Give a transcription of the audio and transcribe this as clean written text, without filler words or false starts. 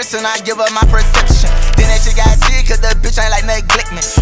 soon I give up my perception. Then that shit got sick, cause the bitch ain't like neglect me.